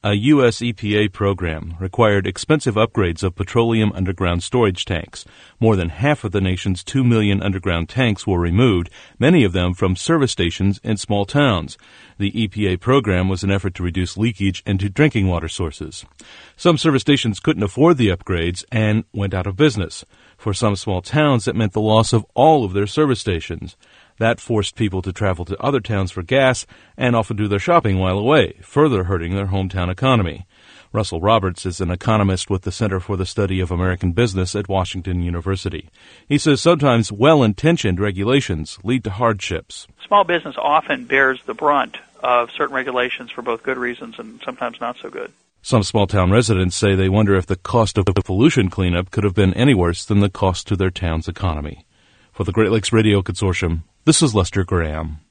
A U.S. EPA program required expensive upgrades of petroleum underground storage tanks. More than half of the nation's 2 million underground tanks were removed, many of them from service stations in small towns. The EPA program was an effort to reduce leakage into drinking water sources. Some service stations couldn't afford the upgrades and went out of business. For some small towns, it meant the loss of all of their service stations. That forced people to travel to other towns for gas and often do their shopping while away, further hurting their hometown economy. Russell Roberts is an economist with the Center for the Study of American Business at Washington University. He says sometimes well-intentioned regulations lead to hardships. Small business often bears the brunt of certain regulations for both good reasons and sometimes not so good. Some small-town residents say they wonder if the cost of pollution cleanup could have been any worse than the cost to their town's economy. For the Great Lakes Radio Consortium, this is Lester Graham.